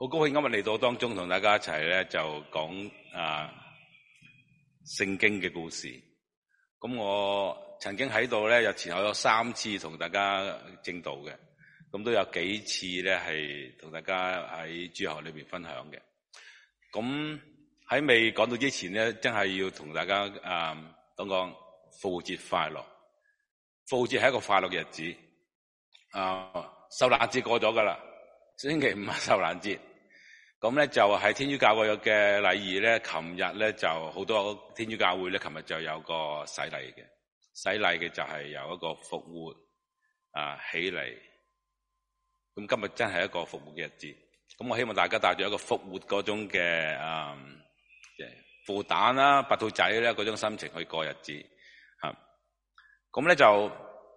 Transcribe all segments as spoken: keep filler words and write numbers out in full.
好高興今日嚟到當中同大家一齊咧就講啊聖經嘅故事。咁我曾經喺度咧，有前後有三次同大家證道嘅，咁都有幾次咧係同大家喺主學裏邊分享嘅。咁喺未講到之前咧，真係要同大家啊講講復活節快樂。復活節係一個快樂嘅日子。啊，受難節過咗噶啦，星期五係受難節。咁咧就係天主教會嘅禮儀咧，琴日咧就好多天主教會咧，琴日就有個洗禮嘅，洗禮嘅就係由一個復活啊起嚟。咁今日真係一個復活嘅日子，咁我希望大家帶住一個復活嗰種嘅啊，復活蛋啦、白兔仔咧嗰種心情去過日子嚇。咁咧就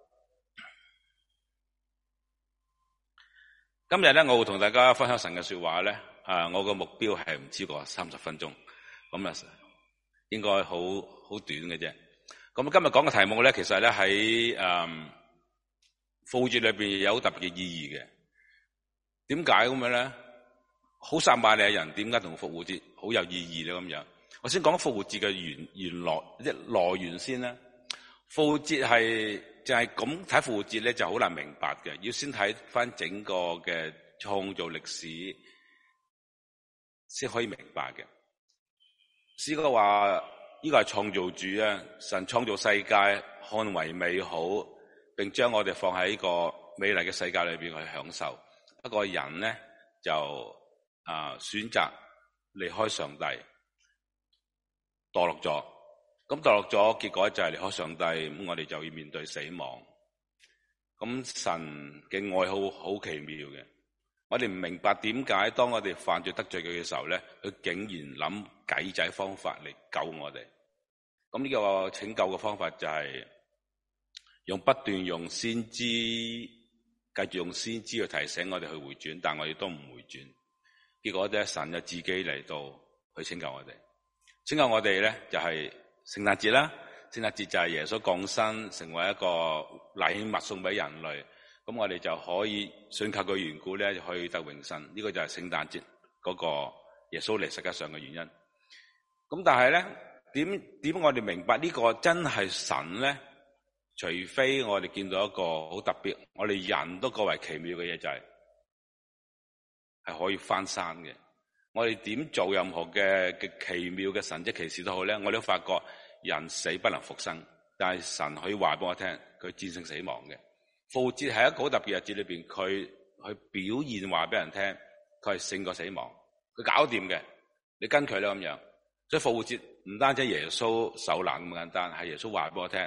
今日咧，我會同大家分享神嘅說話咧。啊！我個目標係唔超過三十分鐘，咁啊應該好好短嘅啫。咁今日講嘅題目咧，其實咧喺誒復活節裏邊有好特別嘅意義嘅。點解咁樣咧？好撒瑪利亞人點解同復活節好有意義咧？咁樣，我先講復活節嘅原原來即係來源先啦。復活節係就係咁睇復活節咧，就好難明白嘅。要先睇翻整個嘅創造歷史，先可以明白嘅。詩歌話呢個係創造主啊，神創造世界看為美好，並將我哋放喺呢個美麗嘅世界裏邊去享受。不過人咧就啊選擇離開上帝，墮落咗。咁墮落咗，結果就係離開上帝，咁我哋就要面對死亡。咁神嘅愛好好奇妙嘅。我哋唔明白點解當我哋犯罪得罪佢嘅時候咧，佢竟然諗計仔方法嚟救我哋。咁呢個拯救嘅方法就係用不斷用先知，繼續用先知去提醒我哋去回轉，但我哋都唔回轉。結果咧，神就自己嚟到去拯救我哋。拯救我哋咧就係聖誕節啦。聖誕節就係耶穌降生，成為一個禮物送俾人類。咁我哋就可以信靠佢緣故咧，就可以得永生。呢個就係聖誕節嗰個耶穌嚟世界上嘅原因。咁但係咧，點點我哋明白呢個真係神咧？除非我哋見到一個好特別，我哋人都覺為奇妙嘅嘢，就係係可以翻生嘅。我哋點做任何嘅嘅奇妙嘅神蹟奇事都好咧，我哋都發覺人死不能復生，但係神可以話俾我聽，佢戰勝死亡嘅。復活節係一個好特別的日子裏邊，佢去表現話俾人聽，佢係勝過死亡，佢搞掂嘅，你跟佢啦咁樣。所以復活節唔單止耶穌受難咁簡單，係耶穌話俾我聽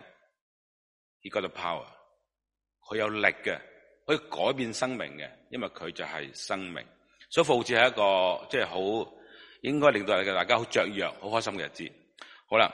，He got the power， 佢有力嘅，可以改變生命嘅，因為佢就係生命。所以復活節係一個即係好應該令到大家好雀躍、好開心嘅日子。好啦。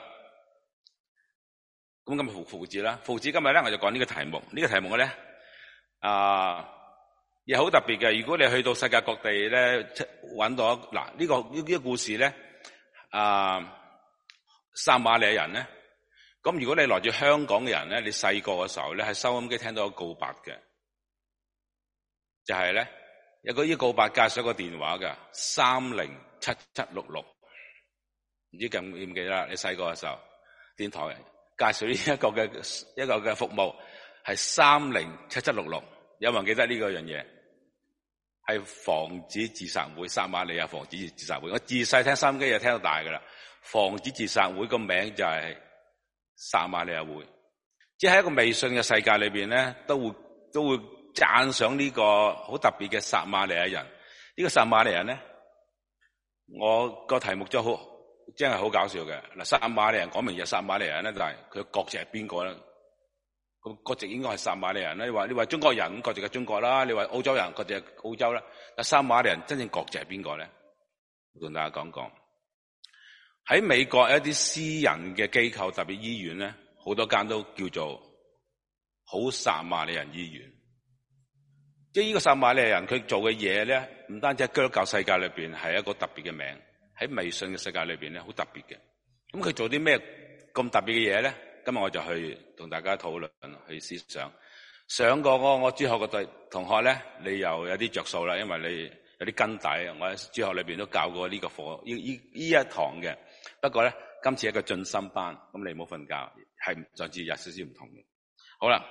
咁今日復復活節啦，復活節今日咧我就講呢個題目。呢、這個題目咧啊，亦好特別嘅。如果你去到世界各地咧，揾到嗱呢、這個呢啲、這個、故事咧，啊撒瑪利亞人咧，咁如果你來自香港嘅人咧，你細個嘅時候咧喺收音機聽到個告白嘅，就係、是、咧有個呢個告白介紹一個電話嘅三零七七六六，唔知記唔記得啦？你細個嘅時候電台介紹呢一個嘅一個嘅服務係三零七七六六，有冇人記得呢個樣嘢？係防止自殺會，撒瑪利亞防止自殺會。我自細聽收音機就聽到大噶啦。防止自殺會個名就係撒瑪利亞會，即係喺一個微信嘅世界裏邊咧，都會都會讚賞呢個好特別嘅撒瑪利亞人。呢、這個撒瑪利亞人咧，我個題目就好。真係好搞笑嘅嗱，撒瑪利亞人講明就撒瑪利亞人咧，但係佢嘅國籍係邊個咧？個國籍應該係撒瑪利亞人啦。你話你話中國人國籍係中國啦，你話澳洲人國籍係澳洲啦。但撒瑪利亞人真正國籍係邊個咧？我同大家講講。喺美國一啲私人嘅機構，特別醫院咧，好多間都叫做好撒瑪利亞人醫院。即係呢個撒瑪利亞人佢做嘅嘢咧，唔單止喺基督教世界裏邊係一個特別嘅名。喺微信嘅世界裏邊咧，好特別嘅。咁佢做啲咩咁特別嘅嘢咧？今日我就去同大家討論，去思想。上過我我主學嘅對同學咧，你又有啲着數啦，因為有啲根底。我喺主學裏邊都教過呢個課，呢呢呢一堂嘅。不過咧，今次係一個進深班，咁你唔好瞓覺，係上次有少少唔同嘅。好啦，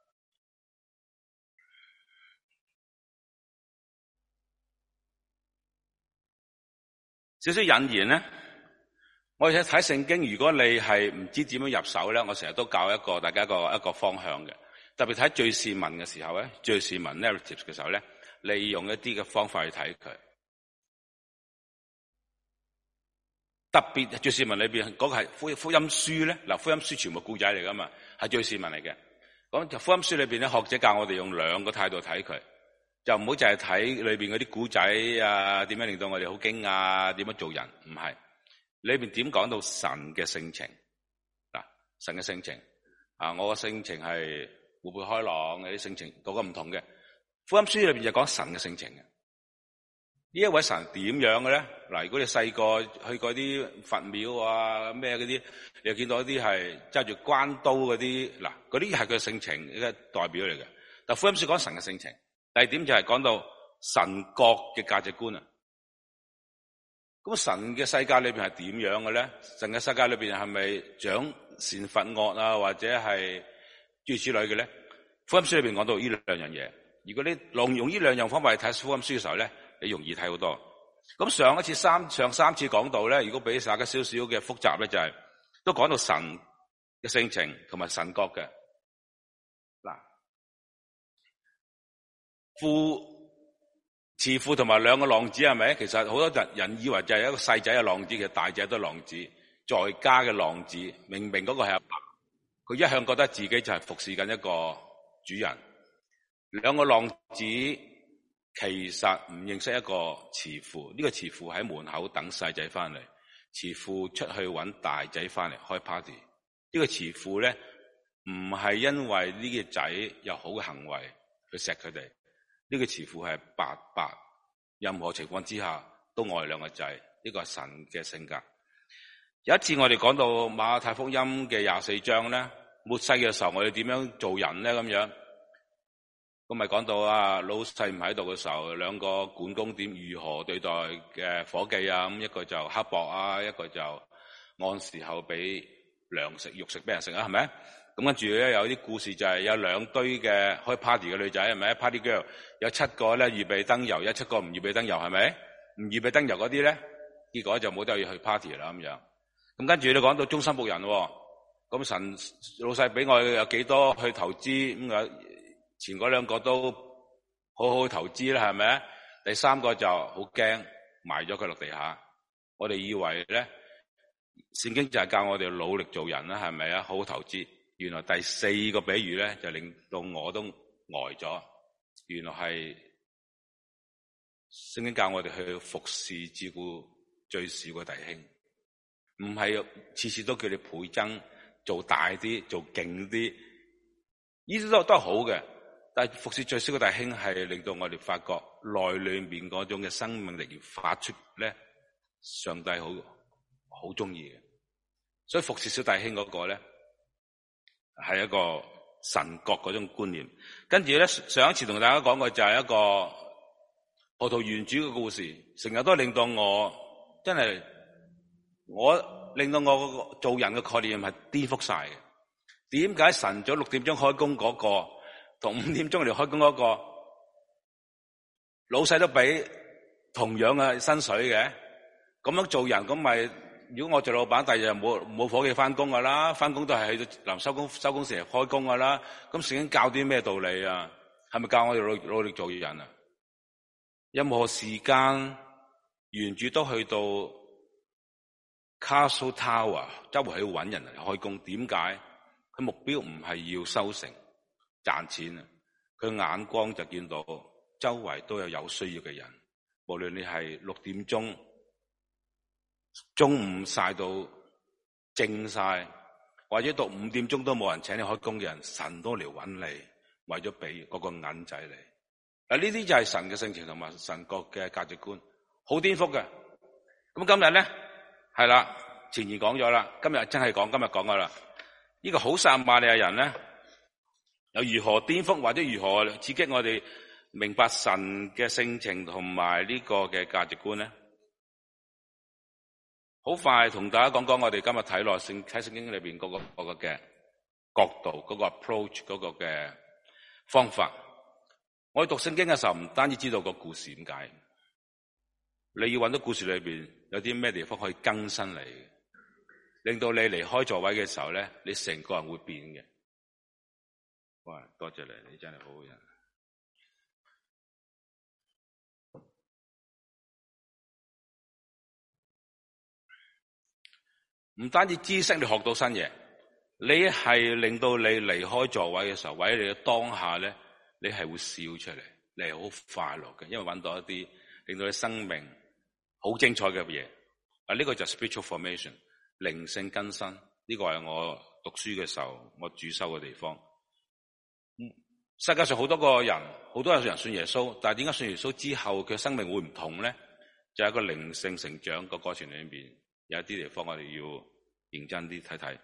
少少引言咧。我哋睇聖經，如果你係唔知點樣入手咧，我成日都教一個大家一個一個方向嘅。特別睇敘事文嘅時候咧，敘事文 narratives 嘅時候咧，利用一啲嘅方法去睇佢。特別敘事文裏邊嗰個係福福音書咧，嗱，福音書全部故仔嚟噶嘛，係敘事文嚟嘅。咁就福音書裏邊咧，學者教我哋用兩個態度睇佢，就唔好淨係睇裏邊嗰啲故仔啊，點樣令到我哋好驚啊，點樣做人，唔係。裏邊點講到神嘅性情嗱，神嘅性情啊，我嘅性情係活潑開朗，有啲性情個個唔同嘅。福音書裏邊就講神嘅性情嘅。呢一位神點樣嘅咧？嗱，如果你細個去嗰啲佛廟啊咩嗰啲，你又見到一啲係揸住關刀嗰啲，嗱，嗰啲係佢性情嘅代表嚟嘅。但福音書講神嘅性情，第二點就係講到神國嘅價值觀啊。咁神嘅世界裏邊係點樣嘅咧？神嘅世界裏邊係咪獎善罰惡啊，或者係諸如此類嘅咧？福音書裏邊講到呢兩樣嘢。如果你用用呢兩樣方法去睇福音書嘅時候咧，你容易睇好多。咁上一次三上三次講到咧，如果俾大家少少嘅複雜咧，就係、是、都講到神嘅性情同埋神國嘅嗱，父。慈父同埋兩個浪子係咪？其實好多人人以為就係一個細仔嘅浪子，其實大仔都係浪子，在家嘅浪子，明明嗰個係阿爸，佢一向覺得自己就係服侍緊一個主人。兩個浪子其實唔認識一個慈父，呢、這個慈父喺門口等細仔翻嚟，慈父出去揾大仔翻嚟開 party。呢個慈父咧唔係因為呢個仔有好嘅行為去錫佢哋。呢個慈父係白白，任何情況之下都愛兩個仔，呢個係神嘅性格。有一次我哋講到馬太福音嘅廿四章咧，末世嘅時候我哋點樣做人咧咁樣，咁咪講到啊老細唔喺度嘅時候，兩個管工點如何對待嘅伙計啊，咁一個就刻薄啊，一個就按時候俾糧食肉食俾人食啊，係咪？咁跟住咧有啲故事就係有兩堆嘅開 party 嘅女仔係咪 ？Party girl 有七個咧預備燈油，有七個唔預備燈油係咪？唔預備燈油嗰啲咧，結果就冇得去 party 啦咁樣。咁跟住你講到忠心僕人，咁神老細俾我有幾多去投資咁啊？前嗰兩個都好好投資啦，係咪？第三個就好驚埋咗佢落地下。我哋以為咧聖經就係教我哋努力做人啦，係咪啊？好好投資。原來第四個比喻咧，就令到我都呆咗。原來係聖經教我哋去服侍照顧最少嘅弟兄，唔係次次都叫你倍增，做大啲，做勁啲。呢啲都都係好嘅，但係服侍最少嘅弟兄係令到我哋發覺內裏面嗰種嘅生命力要發出咧，上帝好好中意嘅。所以服侍小弟兄嗰個咧，係一個神國嗰種觀念。跟住咧，上一次同大家講過就係一個葡萄園主嘅故事，成日都令到我真係，我令到我做人嘅概念係顛覆晒嘅。點解晨早六點鐘開工嗰個同五點鐘嚟開工嗰個老細都俾同樣嘅薪水嘅？咁樣做人咁咪？如果我做老闆，第二日冇冇伙計翻工噶啦，翻工都係去到臨收工收工時開工噶啦。咁聖經教啲咩道理啊？係咪教我哋努努力做人啊？任何時間，園主都去到 Castle Tower， 周圍去搵人嚟開工。點解？佢目標唔係要收成賺錢啊！佢眼光就見到周圍都有有需要嘅人，無論你係六點鐘。中午曬到靜晒，或者到五點鐘都冇人請你開工嘅人，神都嚟揾你，為咗俾嗰個銀仔你。嗱，呢啲就係神嘅性情同埋神國嘅價值觀，好顛覆嘅。咁今日咧係啦，前言講咗啦，今日真係講今日講噶啦。呢個好撒瑪利亞人咧，又如何顛覆或者如何刺激我哋明白神嘅性情同埋呢個嘅價值觀咧？好快同大家講講我哋今日睇落聖睇聖經裏邊嗰個嗰個嘅角度，嗰個 approach 嗰個嘅方法。我哋讀聖經嘅時候，唔單止知道個故事點解，你要揾到故事裏邊有啲咩地方可以更新你，令到你離開座位嘅時候咧，你成個人會變嘅。哇！多謝你，你真係好好人。唔單止知識你學到新嘢，你係令到你離開座位嘅時候，或者你嘅當下咧，你係會笑出嚟，你係好快樂嘅，因為揾到一啲令到你生命好精彩嘅嘢。啊，呢個就係 spiritual formation， 靈性更新。呢個係我讀書嘅時候我主修嘅地方。世界上好多個人，好多人信耶穌，但係點解信耶穌之後佢生命會唔同咧？就係一個靈性成長個過程裏邊，有一啲地方我哋要認真啲睇睇。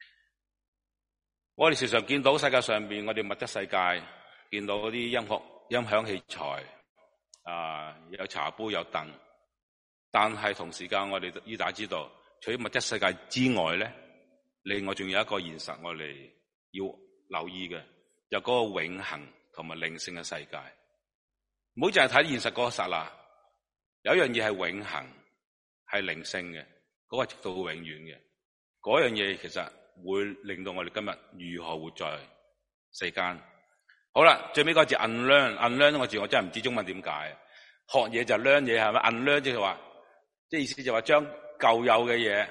我哋時常見到世界上邊，我哋物質世界見到嗰啲音樂音響器材啊，有茶杯有凳，但係同時間我哋要大家知道，除咗物質世界之外咧，另外仲有一個現實我哋要留意嘅，就嗰個永恆同埋靈性嘅世界。唔好淨係睇現實嗰個剎那，有一樣嘢係永恆係靈性嘅，嗰個直到永遠嘅，嗰樣嘢其實會令到我哋今日如何活在世間。好啦，最尾嗰個字 unlearn，unlearn 嗰個字我真係唔知中文點解。學嘢就 learn 嘢係咪 ？unlearn 即係話，即係意思就話將舊有嘅嘢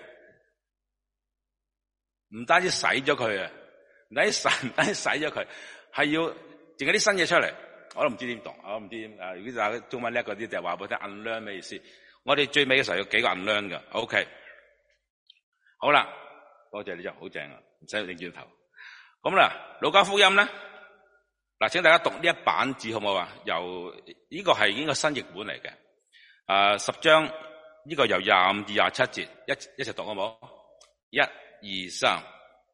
唔單止洗咗佢啊，唔單止洗，唔單止洗咗佢，係要整啲新嘢出嚟。我都唔知點讀，我都唔知點啊！如果大家中文叻嗰啲，就話俾我聽 unlearn 咩意思？我哋最尾嘅時候有幾個 unlearn 㗎。OK， 好啦，多謝你就好正啊，唔使擰轉頭。咁啦，路加福音咧，嗱，請大家讀呢一版字好唔好啊？由呢、這個係應該新譯本嚟嘅。啊，十章呢、這個由廿五至廿七節，一一齊讀好唔好？一、二、三。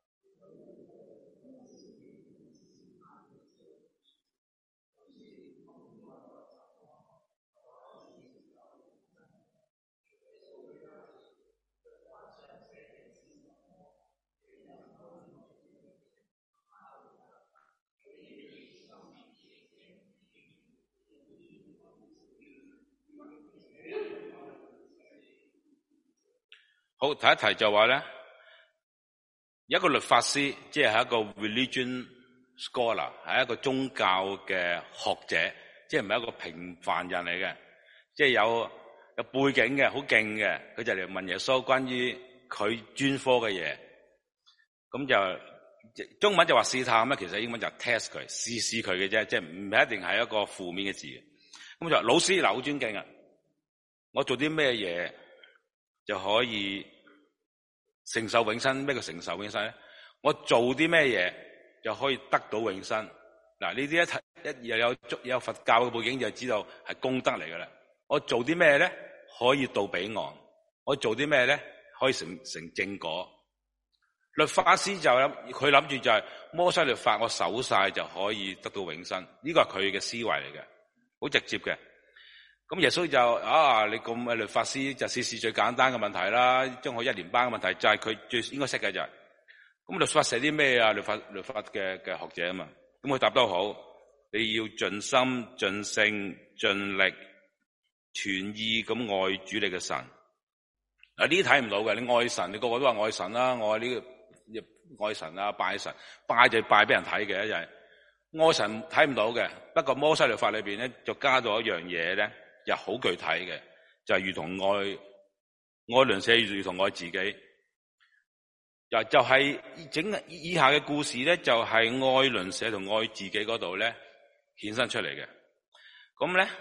好，提一提就話咧，有一個律法師，即係一個 religion scholar， 係一個宗教嘅學者，即係唔係一個平凡人嚟嘅，即係有有背景嘅，好勁嘅，佢就嚟問耶穌關於佢專科嘅嘢，咁就中文就話試探咧，其實英文就 test 佢，試試佢嘅啫，即係唔係一定係一個負面嘅字。咁就話老師嗱，好尊敬啊，我做啲咩嘢就可以承受永生？咩叫承受永生咧？我做啲咩嘢就可以得到永生？嗱，呢啲一睇一又有有佛教嘅背景，就知道係功德嚟噶啦。我做啲咩咧可以到彼岸？我做啲咩咧可以成成正果？律法師就諗，佢諗住就係摩西律法，我守晒就可以得到永生。呢個係佢嘅思維嚟嘅，好直接嘅。咁耶穌就啊，你咁嘅律法師就試試最簡單嘅問題啦，中學一年班嘅問題就係佢最應該識嘅就係、是，咁律法寫啲咩啊？律法律法嘅嘅學者啊嘛，咁佢答得好，你要盡心盡性盡力全意咁愛主你嘅神。嗱，呢啲睇唔到嘅，你愛神，你個個都話愛神啦，我愛呢個愛神啊，拜神，拜就拜俾人睇嘅，就係、是、愛神睇唔到嘅。不過摩西律法裏邊咧就加咗一樣嘢咧。又好具體嘅，就係、是、如同愛愛鄰舍如同愛自己。就就係整以下嘅故事咧，就係、是、愛鄰舍同愛自己嗰度咧衍生出嚟嘅。咁咧，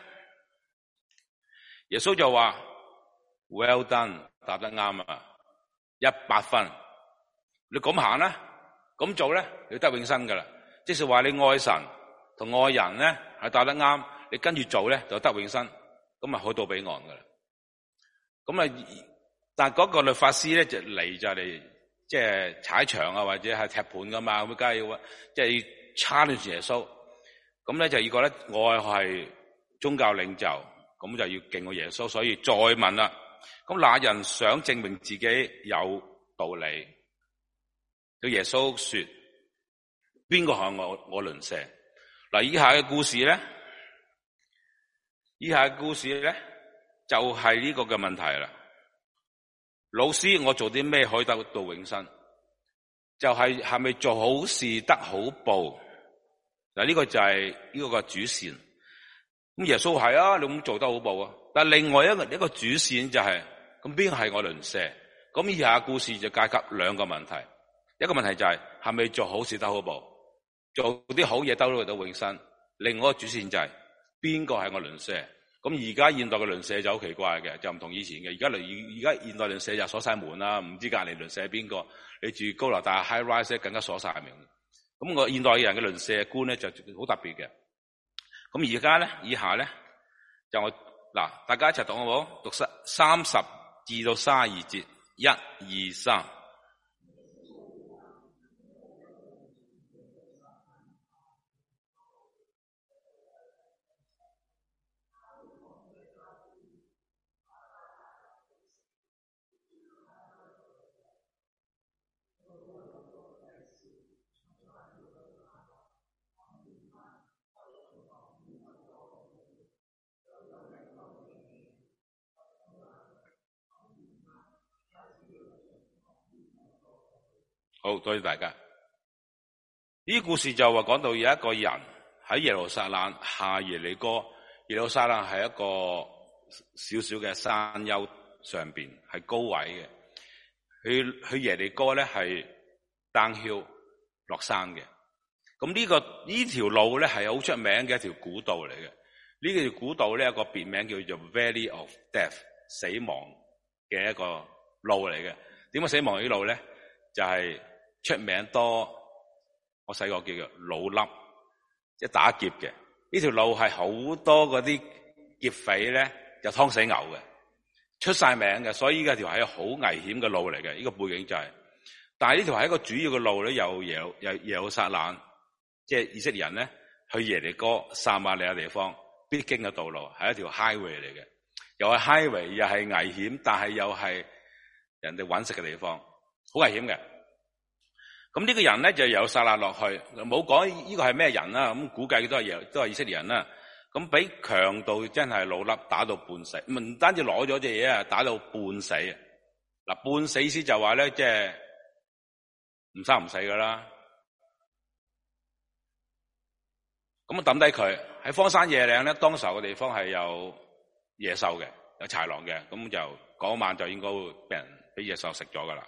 耶穌就話 Well done， 答得啱啊，一百分。你咁行啦，咁做咧，你得永生噶啦。即是話你愛神同愛人咧係答得啱，你跟住做咧就得永生。咁啊，可到彼岸噶啦。咁啊，但係嗰個律法師咧就嚟就嚟，即係踩場啊，或者係踢盤噶嘛。咁梗係要即係 challenge 耶穌。 咁咧就要覺得我係宗教領袖，咁就要敬我耶穌，所以再問啦。咁那人想證明自己有道理，對耶穌說：邊個係我我鄰舍？嗱，以下嘅故事咧，以下嘅故事咧就係呢個嘅問題啦。老師，我做啲咩可以得到永生？就係係咪做好事得好報？嗱，呢個就係呢個嘅主線。咁耶穌係啊，你咁做得好報啊。但係另外一個一個主線就係、是，咁邊個係我鄰舍？咁以下嘅故事就解給兩個問題。一個問題就係係咪做好事得好報？做啲好嘢得到永生。另外一個主線就係邊個係我鄰舍？咁而家現代嘅鄰舍就好奇怪嘅，就唔同以前嘅。而家嚟而家現代鄰舍就鎖晒門啦，唔知隔籬鄰舍係邊個。你住高樓大廈 high rise 更加鎖晒門。咁我現代人嘅鄰舍觀咧就好特別嘅。咁而家咧以下咧就我嗱，大家一齊讀好唔好？讀三三十至到卅二節，一二三。好，多謝大家。呢啲故事就話講到有一個人喺耶路撒冷下耶利哥，耶路撒冷係一個小小嘅山丘上邊，係高位嘅。去去耶利哥咧係 downhill 落山嘅。咁呢個呢條路咧係好出名嘅一條古道嚟嘅。呢條古道咧有個別名叫做 Valley of Death 死亡嘅一個路嚟嘅。點解死亡呢路咧？就係、是、出名多，我細個叫做老笠，即係打劫嘅。呢條路係好多嗰啲劫匪咧就劏死牛嘅，出晒名嘅。所以呢條係好危險嘅路嚟嘅。呢、這個背景就係、是，但係呢條係一個主要嘅路咧，有耶路有耶路撒冷，即係以色列人咧去耶利哥、撒瑪利亞地方必經嘅道路，係一條 highway 嚟嘅，又係 highway 又係危險，但係又係人哋揾食嘅地方。好危險嘅。咁呢個人咧就由撒勒落去，冇講呢個係咩人啦。咁估計都係都係以色列人啦。咁俾強盜真係老笠打到半死，唔單止攞咗隻嘢啊，打到半死啊！嗱，半死意思就話咧，即係唔生唔死噶啦。咁啊抌低佢喺荒山野嶺咧，當時候嘅地方係有野獸嘅，有豺狼嘅。咁就嗰晚就應該會俾人俾野獸食咗噶啦。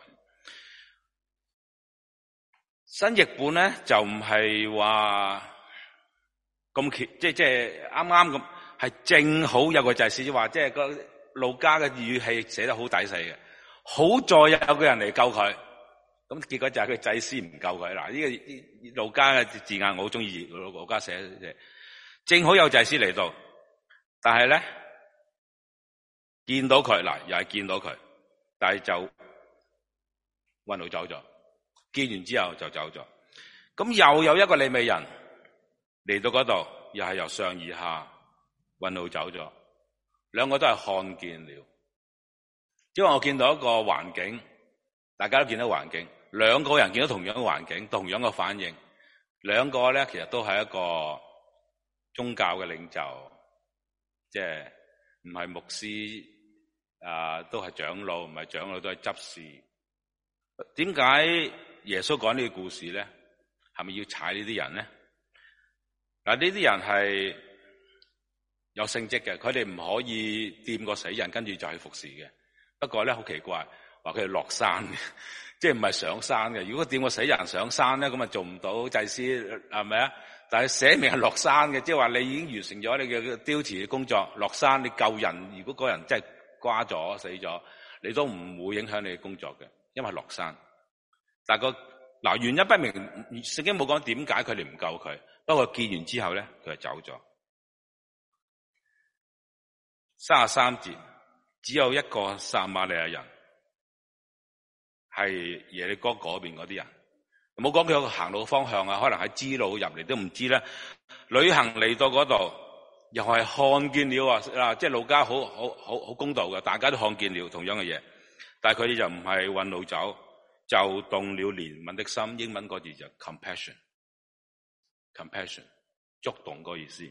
新譯本咧就唔係話咁巧，即係即係啱啱咁，係正好有個祭司話，即係個路加嘅語氣寫得好抵死嘅。好在有個人嚟救佢，咁結果就係佢祭司唔救佢。嗱，呢個路加嘅字眼我好中意，路加寫嘅，正好有祭司嚟到，但係咧見到佢，嗱又係見到佢，但係就暈路走咗。見完之後就走咗，咁又有一個利未人嚟到嗰度，又係由上而下運路走咗，兩個都係看見了。因為我見到一個環境，大家都見到環境，兩個人見到同樣嘅環境，同樣嘅反應，兩個咧其實都係一個宗教嘅領袖，即係唔係牧師啊，都係長老，唔係長老都係執事。點解耶穌講呢個故事咧？係咪要踩呢啲人咧？嗱，呢啲人係有聖職嘅，佢哋唔可以掂個死人，跟住就去服侍嘅。不過咧好奇怪，話佢哋落山嘅，即係唔係上山嘅。如果掂個死人上山咧，咁啊做唔到祭司，係咪啊？但係寫明係落山嘅，即係話你已經完成咗你嘅 duty 嘅工作，落山你救人。如果嗰人真係瓜咗死咗，你都唔會影響你嘅工作嘅，因為落山。但係個嗱原因不明，聖經冇講點解佢哋唔救佢。不過見完之後咧，佢就走咗。三十三節，只有一個撒瑪利亞人，係耶利哥嗰邊嗰啲人。 冇講佢有個行路方向啊，可能喺支路入嚟都唔知咧。旅行嚟到嗰度，又係看見了啊！即係路加好好好好公道嘅，大家都看見了同樣嘅嘢，但係佢哋就唔係揾路走，就動了憐憫的心。英文嗰字就 compassion，compassion， 觸動個意思。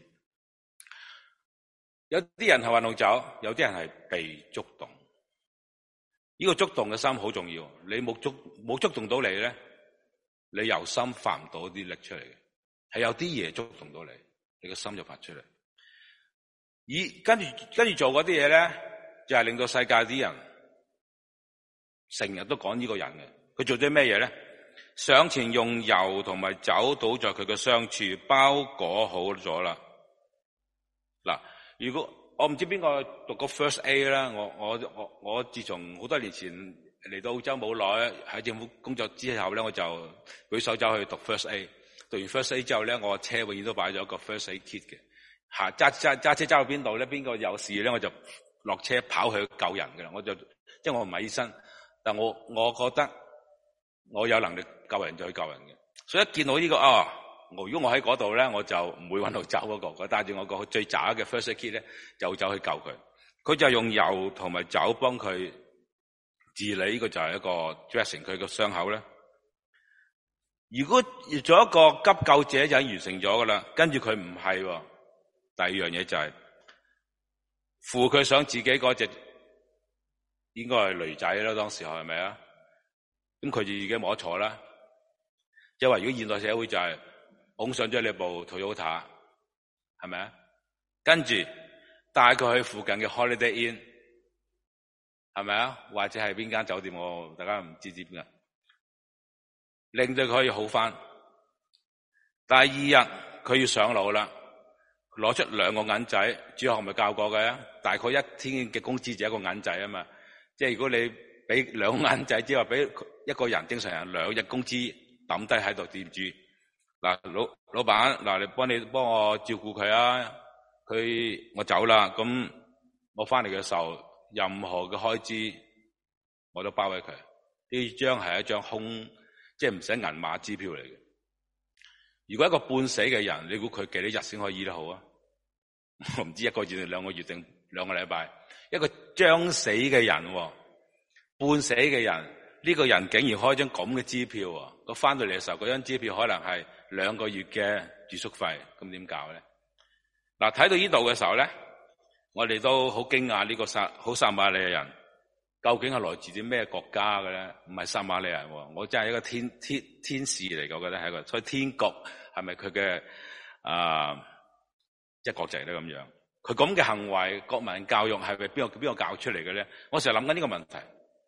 有啲人係揾路走，有啲人係被觸動。呢個觸動嘅心好重要，你冇觸冇觸動到你咧，你由心發唔到啲力出嚟嘅，係有啲嘢觸動到你，你個心就發出嚟。而跟住跟住做嗰啲嘢咧，就係令到世界啲人成日都講呢個人嘅。佢做啲咩嘢咧？上前用油同埋酒倒在佢嘅傷處，包裹好咗啦。嗱，如果我唔知邊個讀過 First A 啦，我我我我自從好多年前嚟到澳洲冇耐，喺政府工作之後咧，我就舉手走去讀 First A。讀完 First A 之後咧，我車永遠都擺咗個 First Aid Kit 嘅。吓，揸揸揸車揸到邊度咧？邊個有事咧？我就落車跑去救人㗎啦。我就即係我唔係醫生，但我我覺得我有能力救人就去救人嘅。所以一見到呢個啊，我如果我喺嗰度咧，我就唔會搵到走嗰個。我帶住我個最渣嘅 First Aid Kit 咧，就走去救佢。佢就用油同埋酒幫佢治理，呢個就係一個 dressing 佢個傷口咧。如果做一個急救者就已經完成咗噶啦，跟住佢唔係喎。第二樣嘢就係、是、扶佢上自己嗰隻，應該係驢仔啦，當時候係咪啊？咁佢就已經冇得坐啦。即係話如果現代社會就係拱上咗你部 Toyota， 係咪啊？跟住帶佢去附近嘅 Holiday Inn， 係咪啊？或者係邊間酒店，我大家唔知知邊啊？令到佢可以好返。第二日佢要上路啦。攞出兩個銀仔，主學咪教過嘅，大概一天嘅工資就一個銀仔啊嘛。即係如果你俾兩個銀仔，即係話俾一個人正常人兩日工資抌低喺度掂住。嗱，老老闆，嗱，你幫你幫我照顧佢啊。佢我走啦，咁我翻嚟嘅時候，任何嘅開支我都包俾佢。呢張係一張空，即係唔使銀碼支票嚟嘅。如果一個半死嘅人，你估佢幾多日先可以醫得好啊？我唔知一個月定兩個月定兩個禮拜。一個將死嘅人，半死嘅人，呢、這個人竟然開張咁嘅支票，佢翻到嚟嘅時候，嗰張支票可能係兩個月嘅住宿費，咁點搞咧？嗱，睇到呢度嘅時候咧，我哋都好驚訝呢個撒好撒瑪利亞人究竟係來自啲咩國家嘅咧？唔係撒瑪利亞人，我真係一個天天天使嚟嘅，我覺得係一個，所以天國係咪佢嘅啊？即係國籍咧咁樣，佢咁嘅行為，國民教育係咪邊個邊個教出嚟嘅咧？我成日諗緊呢個問題。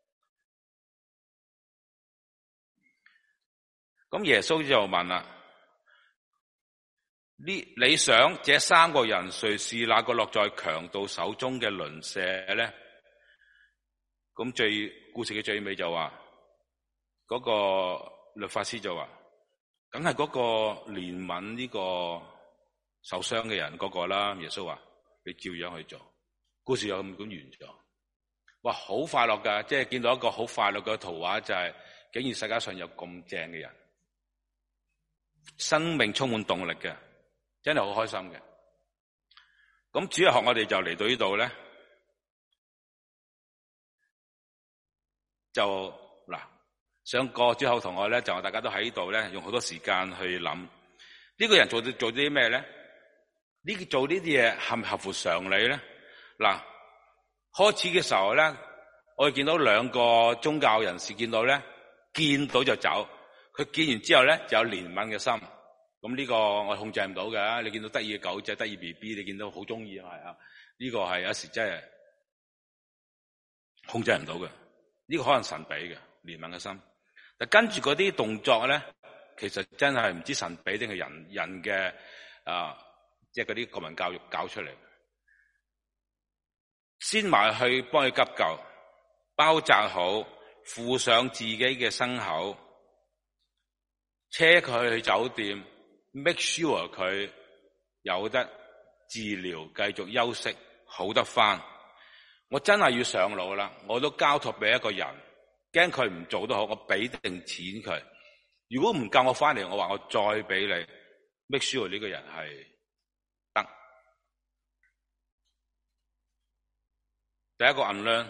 咁耶穌就問啦：呢你想這三個人誰是那個落在強盜手中嘅鄰舍咧？咁最故事嘅最尾就話，嗰個律法師就話，梗係嗰個憐憫呢個受傷嘅人嗰個啦。耶穌話：你照樣去做。故事又咁咁完咗。哇，好快樂噶，即係見到一個好快樂嘅圖畫，就係竟然世界上有咁正嘅人，生命充滿動力嘅，真係好開心嘅。咁主日學我哋就嚟到呢度咧，就嗱，上個主日學同學咧，就大家都喺呢度咧，用好多時間去諗呢個人做做啲咩咧？呢做呢啲嘢合唔合乎常理咧？嗱，開始嘅時候咧，我哋見到兩個宗教人士見到咧，見到就走。佢見完之後咧，就有憐憫嘅心。咁呢個我控制唔到嘅。你見到得意嘅狗仔、得意 B B， 你見到好中意係啊？呢個係有時真係控制唔到嘅。呢個可能神俾嘅憐憫嘅心。但跟住嗰啲動作咧，其實真係唔知神俾定係人人嘅啊。即係嗰啲國民教育教出嚟，先埋去幫佢急救，包紮好，附上自己嘅牲口，車佢去酒店 ，make sure 佢有得治療，繼續休息，好得返。我真係要上路啦，我都交託俾一個人，驚佢唔做都好，我俾定錢佢， 如果唔夠我翻嚟，我話我再俾你 make sure 呢個人係得。第一個 unlearn。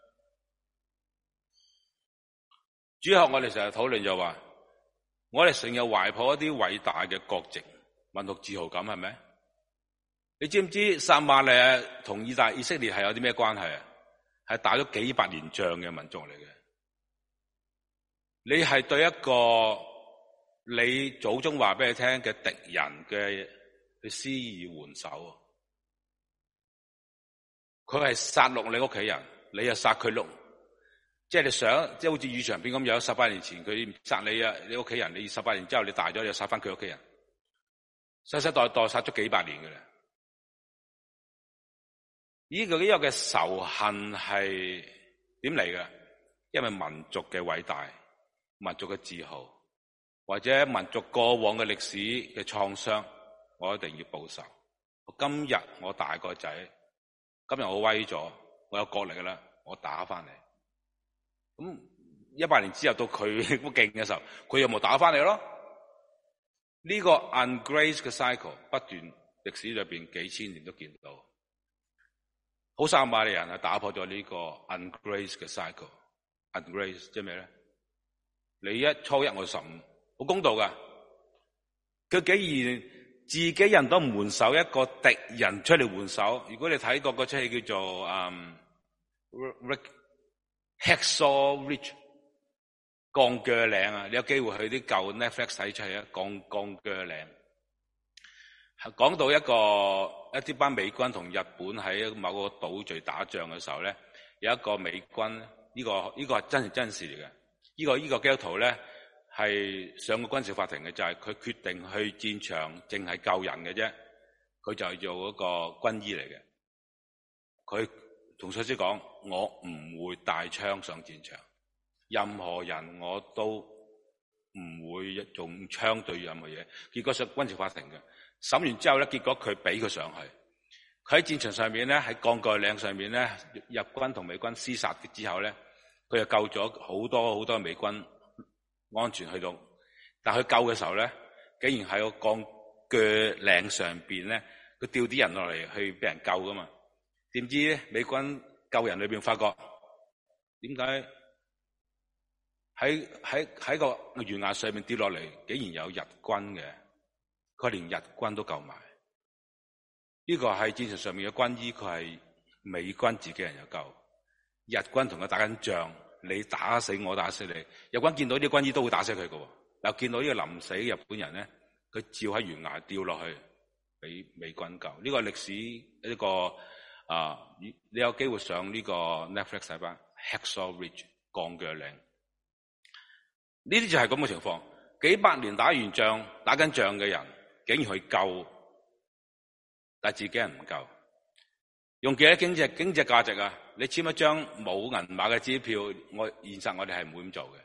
主學我哋成日討論就話，我哋成日懷抱一啲偉大嘅國籍、民族自豪感，係咪？你知唔知撒瑪利亞同意大以色列係有啲咩關係啊？係打咗幾百年仗嘅民族嚟嘅。你係對一個你祖宗話俾你聽嘅敵人嘅去施以援手，佢係殺戮你屋企人，你又殺佢戮。即係你想，即係好似雨場邊咁樣，十八年前佢殺你啊，你屋企人，你十八年之後你大咗，你又殺翻佢屋企人，世世代代殺咗幾百年嘅啦。呢個呢個嘅仇恨係點嚟嘅？因為民族嘅偉大、民族嘅自豪，或者民族過往嘅歷史嘅創傷，我一定要報仇。今日我大個仔，今日我威咗，我有國力㗎啦，我打翻嚟。咁一百年之後到佢好勁嘅時候，佢有冇打翻嚟咯？呢個 ungrace 嘅 cycle 不斷，歷史裏邊幾千年都見到。好撒瑪利人係打破咗呢個 ungrace 嘅 cycle。ungrace 即係咩咧？你一初一我十五，好公道噶。佢竟然自己人都唔援手，一個敵人出嚟援手。如果你睇過嗰出戲叫做嗯 Rick Hacksaw Ridge 鋼鋸嶺啊，你有機會去啲舊 Netflix 睇出嚟啊，鋼鋼鋸嶺。講到一個一啲班美軍同日本喺某個島嶼打仗嘅時候咧，有一個美軍呢、這個呢、這個係真係真事嚟嘅。呢、這個呢、這個基督徒咧係上過軍事法庭嘅，就係、是、佢決定去戰場淨係救人嘅啫。佢就係做嗰個軍醫嚟嘅。佢同上司講：我唔會帶槍上戰場，任何人我都唔會用槍對任何嘢。結果上軍事法庭嘅。審完之後咧，結果佢俾佢上去。佢喺戰場上面咧，喺鋼鋸嶺上面咧，日軍同美軍廝殺之後咧，佢就救咗好多好多美軍安全去到。但係佢救嘅時候咧，竟然喺個鋼鋸嶺上邊咧，佢吊啲人落嚟去俾人救噶嘛。點知咧，美軍救人裏邊發覺，點解喺喺喺個懸崖上面跌落嚟，竟然有日軍嘅？佢連日軍都救埋，呢、這個係戰場上面嘅軍醫，佢係美軍自己人有救。日軍同佢打緊仗，你打死我打死你，日軍見到啲軍醫都會打死佢嘅。又見到呢個臨死嘅日本人咧，佢照喺懸崖掉落去俾美軍救。呢、這個歷史呢、這個啊，你有機會上呢個 Netflix 睇翻 Hacksaw Ridge 鋼鋸嶺，呢啲就係咁嘅情況。幾百年打完仗打緊仗嘅人，竟然去救，但係自己人唔救，用幾多經濟經濟價值啊？你簽一張冇銀碼嘅支票，我現實我哋係唔會咁做嘅。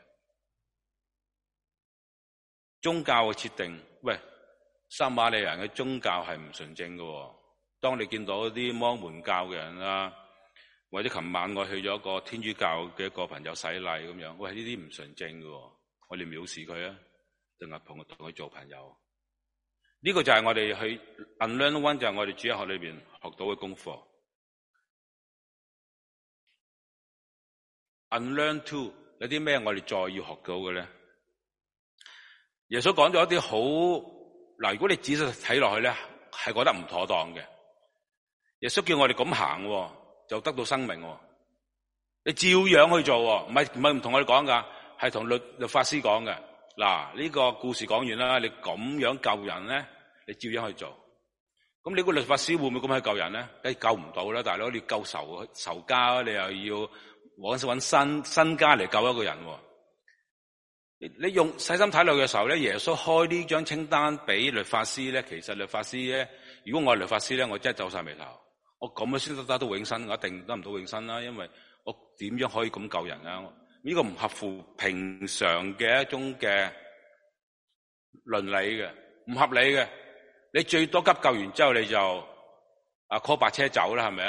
宗教嘅設定，喂，撒瑪利人嘅宗教係唔純正嘅。當你見到啲摩門教嘅人啦，或者琴晚我去咗一個天主教嘅一個朋友洗禮咁樣，喂，呢啲唔純正嘅，我哋藐視佢啊，定係同同佢做朋友？呢個就係我哋去 unlearn one， 就係我哋主日學裏邊學到嘅功課。unlearn two 有啲咩我哋再要學到嘅咧？耶穌講咗一啲好嗱，如果你仔細睇落去咧，係覺得唔妥當嘅。耶穌叫我哋咁行，就得到生命。你照樣去做，唔係唔係唔同我哋講噶，係同律律法師講嘅。嗱，呢個故事講完啦，你咁樣救人咧，你照樣去做。咁你個律法師會唔會咁去救人咧？梗係救唔到啦，大佬，你救仇仇家，你又要搵搵身身家嚟救一個人。你你用細心睇落嘅時候咧，耶穌開呢張清單俾律法師咧，其實律法師咧，如果我係律法師咧，我真係皺晒眉頭。我咁樣先得得到永生，我一定得唔到永生啦，因為我點樣可以咁救人啊？呢個唔合乎平常嘅一種嘅倫理嘅，唔合理嘅。你最多急救完之後，你就啊 call 白車走啦，係咪啊？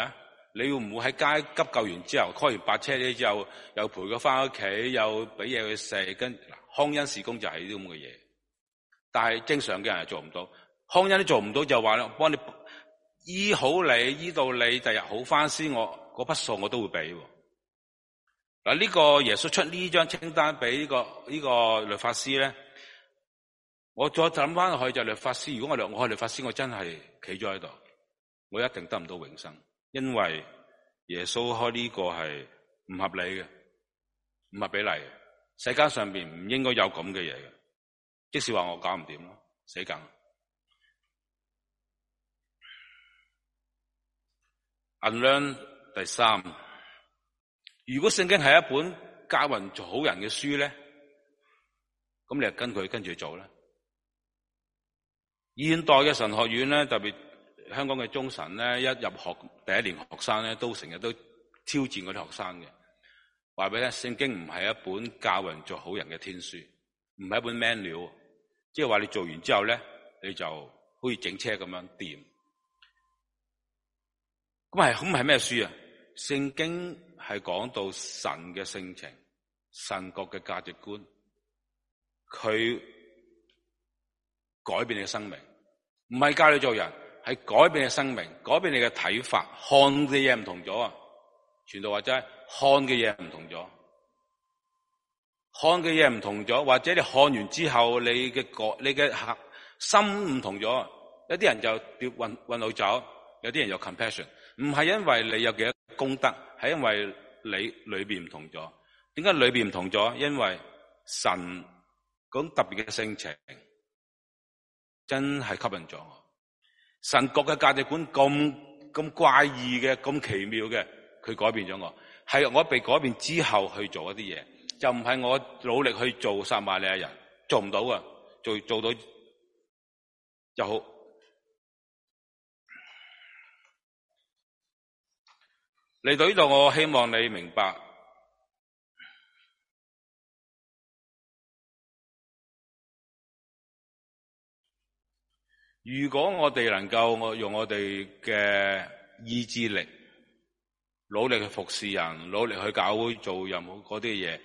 你會唔會喺街急救完之後，開完白車之後，又陪佢翻屋企，又俾嘢佢食？跟康恩事工就係呢啲咁嘅嘢。但係正常嘅人係做唔到，康恩都做唔到，就話咧，幫你醫好你，醫到你第日好翻先，我嗰筆數我都會俾。嗱，呢個耶穌出呢張清單俾呢個呢個律法師咧，我再諗翻落去就律法師。如果我我係律法師，我真係企咗喺度，我一定得唔到永生。因為耶穌開呢個係唔合理嘅，唔合比例嘅，世界上邊唔應該有咁嘅嘢嘅。即使話我搞唔掂咯，死梗。Unlearn 第三，如果聖經係一本教人做好人嘅書咧，咁你就跟佢跟住做啦。現代嘅神學院咧，特別香港嘅中神咧，一入學第一年學生咧，都成日都挑戰嗰啲學生嘅，話俾你聽，聖經唔係一本教人做好人嘅天書，唔係一本 manual， 即係話你做完之後咧，你就好似整車咁樣掂。咁係咁係咩書啊？聖經係講到神嘅性情、神國嘅價值觀，佢改變你嘅生命，唔係教你做人。係改變你嘅生命，改變你嘅睇法，看嘅嘢唔同咗啊！傳道話齋，看嘅嘢唔同咗，看嘅嘢唔同咗，或者你看完之後，你嘅個你嘅核心唔同咗。有啲人就掉運運路走，有啲人有 compassion， 唔係因為你有幾多功德，係因為你裏邊唔同咗。點解裏邊唔同咗？因為神嗰種特別嘅性情，真係吸引咗我。神國嘅價值觀咁咁怪異嘅，咁奇妙嘅，佢改變咗我。係我被改變之後去做一啲嘢，就唔係我努力去做撒瑪利亞人，做唔到啊！做做到就好。嚟到呢度，我希望你明白，如果我哋能夠我用我哋嘅意志力，努力去服侍人，努力去教會做任何嗰啲嘢，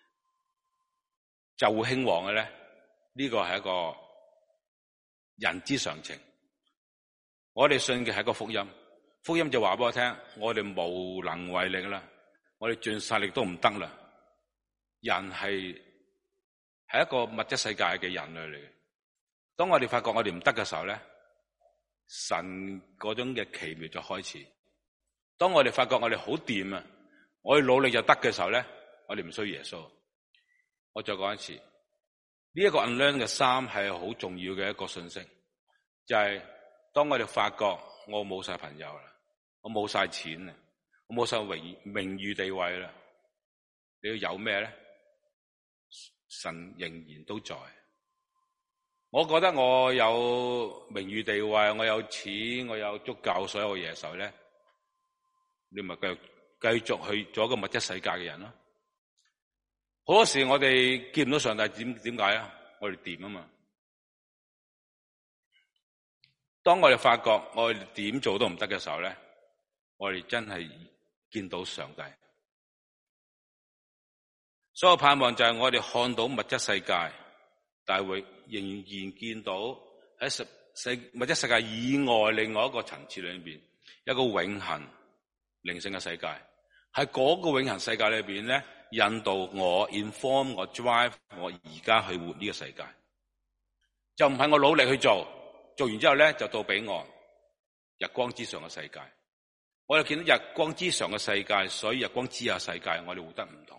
就會興旺嘅咧。呢個係一個人之常情。我哋信嘅係個福音，福音就話俾我聽，我哋無能為力啦，我哋盡晒力都唔得啦。人係係一個物質世界嘅人類嚟嘅。當我哋發覺我哋唔得嘅時候咧，神嗰種嘅奇妙就開始。當我哋發覺我哋好掂啊，我哋努力就得嘅時候咧，我哋唔需要耶穌。我再講一次，呢一個 unlearn 嘅三係好重要嘅一個信息，就係當我哋發覺我冇晒朋友啦，我冇晒錢啦，我冇晒榮名譽地位啦，你要有咩咧？神仍然都在。我覺得我有名譽地位，我有錢，我有足夠所有嘢嘅時候咧，你咪繼續繼續去做一個物質世界嘅人咯。好多時我哋見唔到上帝，點點解啊？我哋掂啊嘛。當我哋發覺我哋點做都唔得嘅時候咧，我哋真係見到上帝。所以我盼望就係我哋看到物質世界，但係會仍然見到喺世世物質世界以外另外一個層次裏邊，一個永恆靈性嘅世界。喺嗰個永恆世界裏邊咧，引導我 inform 我 drive 我而家去活呢個世界，就唔係我努力去做，做完之後咧就到彼岸日光之上嘅世界。我哋見到日光之上嘅世界，所以日光之下世界我哋活得唔同。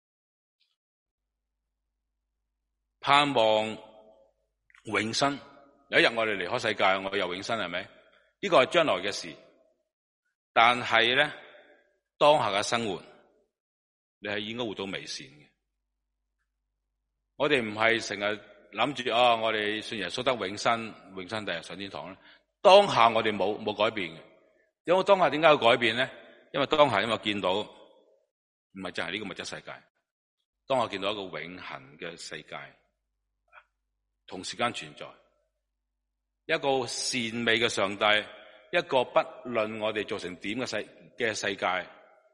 盼望永生，有一日我哋離開世界，我有永生係咪？呢個係將來嘅事，但係咧當下嘅生活，你係應該活到美善嘅。我哋唔係成日諗住啊，我哋信耶穌得永生，永生第日上天堂咧。當下我哋冇冇改變嘅，因為當下點解要改變咧？因為當下因為見到唔係淨係呢個物質世界，當我見到一個永恆嘅世界。同時間存在一個善美嘅上帝，一個不論我哋做成點嘅世嘅世界，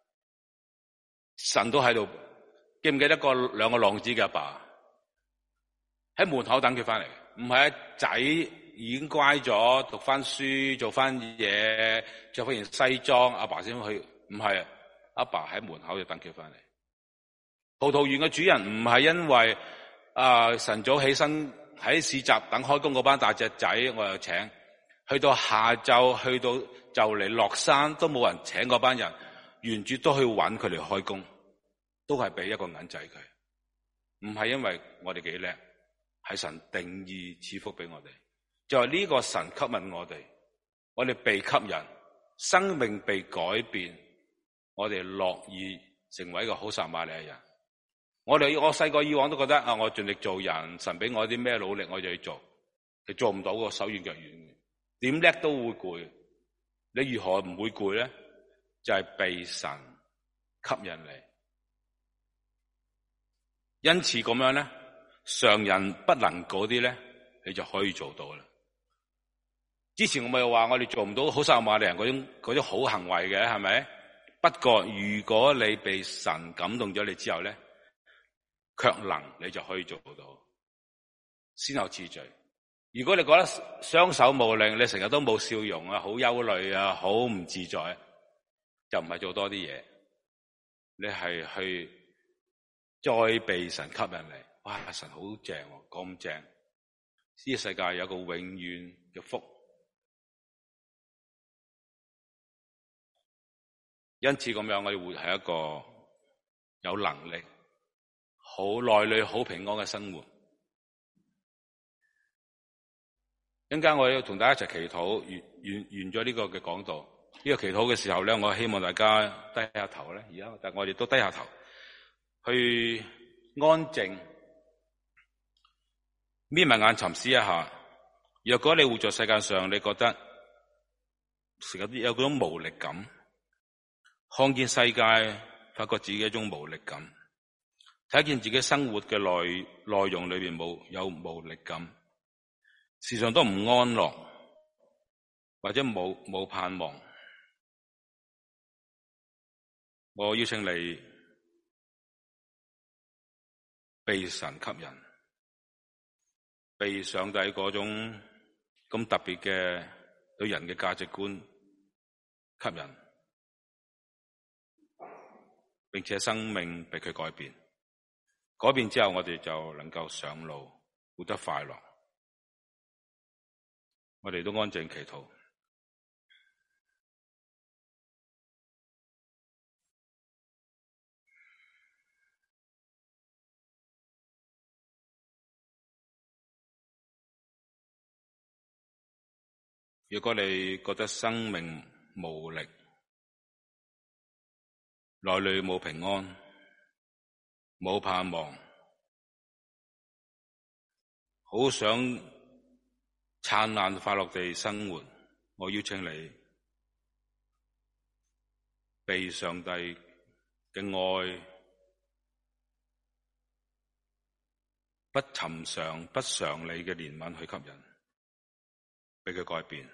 神都喺度。記唔記得個兩個浪子嘅阿爸喺門口等佢翻嚟？唔係啊，仔已經乖咗，讀翻書，做翻嘢，着翻件西裝，阿爸先去。唔係啊，阿爸喺門口就等佢翻嚟。葡萄園嘅主人唔係因為啊晨早起身喺市集等開工嗰班大隻仔，我又請，去到下晝，去到就嚟落山都冇人請嗰班人，園主都去揾佢哋開工。都係俾一個銀仔佢，唔係因為我哋幾叻，係神定義賜福俾我哋。就係呢個神吸引我哋，我哋被吸引，生命被改變，我哋樂意成為一個好撒瑪利亞人。我哋我細個以往都覺得啊，我盡力做人，神俾我啲咩努力我就去做，佢做唔到個手軟腳軟，點叻都會攰。你如何唔會攰咧？就係被神吸引你。因此咁樣咧，常人不能嗰啲咧，你就可以做到啦。之前我咪話我哋做唔到好撒瑪利亞人嗰種嗰種好行為嘅，係咪？不過如果你被神感動咗你之後咧，卻能你就可以做到。先後次序。如果你覺得雙手無力，你成日都冇笑容啊，好憂慮啊，好唔自在，就唔係做多啲嘢，你係去。再被神吸引嚟，哇！神好正喎，咁正！呢個世界有個永遠嘅福，因此咁樣我哋活係一個有能力、好內裏好平安嘅生活。一陣間我要同大家一齊祈禱，完完完咗呢個嘅講道。呢、這個祈禱嘅時候咧，我希望大家低下頭咧，而家但我哋都低下頭。去安靜，眯埋眼沉思一下。若果你活在世界上，你覺得成日有嗰種無力感，看見世界，發覺自己一種無力感，睇見自己生活嘅內內容裏邊冇有無力感，時常都唔安樂，或者冇冇盼望，我邀請你。被神吸引，被上帝嗰種咁特別嘅對人嘅價值觀吸引，並且生命被佢改變。改變之後，我哋就能夠上路，活得快樂。我哋都安靜祈禱。如果你覺得生命無力，內裏冇平安，冇盼望，好想燦爛快樂地生活，我邀請你被上帝嘅愛不尋常、不常理嘅憐憫去吸引，俾佢改變。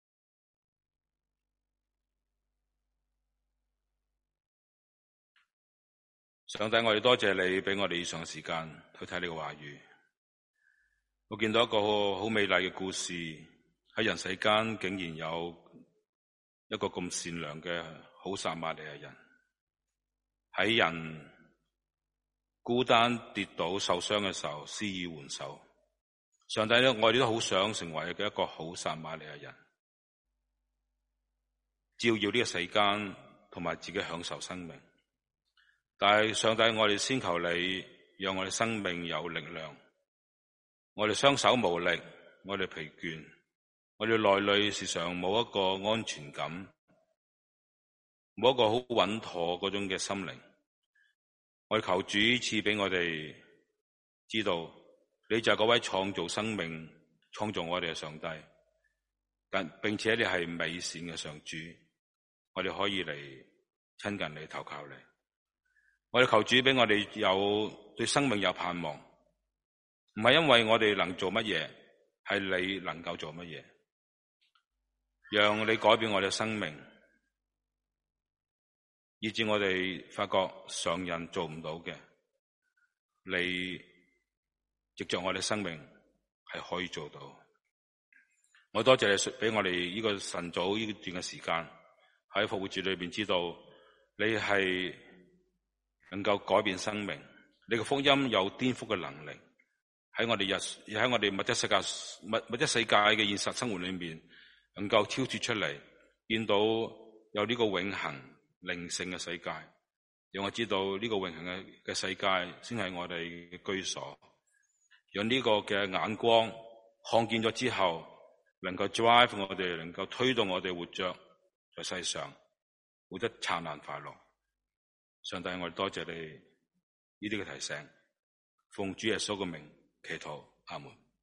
上帝，我哋多謝你俾我哋以上嘅時間去睇你嘅話語。我見到一個好美麗嘅故事，喺人世間竟然有一個咁善良嘅好撒瑪利亞人，喺人孤單跌倒受傷嘅時候施以援手。上帝咧，我哋都好想成為嘅一個好撒瑪利亞人，照耀呢個世間，同埋自己享受生命。但係上帝，我哋先求你，讓我哋生命有力量。我哋雙手無力，我哋疲倦，我哋內裏時常冇一個安全感，冇一個好穩妥嗰種嘅心靈。我哋求主賜俾我哋知道，你就係嗰位創造生命、創造我哋嘅上帝，但並且你係美善嘅上主，我哋可以嚟親近你、投靠你。我哋求主俾我哋有對生命有盼望，唔係因為我哋能做乜嘢，係你能夠做乜嘢，讓你改變我哋嘅生命， 以致我哋發覺常人做唔到嘅，你藉着我哋生命係可以做到。我多謝你俾我哋呢個晨早呢段嘅時間喺復活節裏邊知道你係能夠改變生命，你嘅福音有顛覆嘅能力，喺我哋日喺我哋物質世界物物質世界嘅現實生活裏面能夠超脫出嚟，見到有呢個永恆靈性嘅世界，讓我知道呢個永恆嘅嘅世界先係我哋嘅居所，讓呢個嘅眼光看見咗之後，能夠 drive 我哋，能夠推動我哋活着在世上，活得燦爛快樂。上帝，我哋多謝你呢啲嘅提醒，奉主耶穌嘅名祈禱，阿門。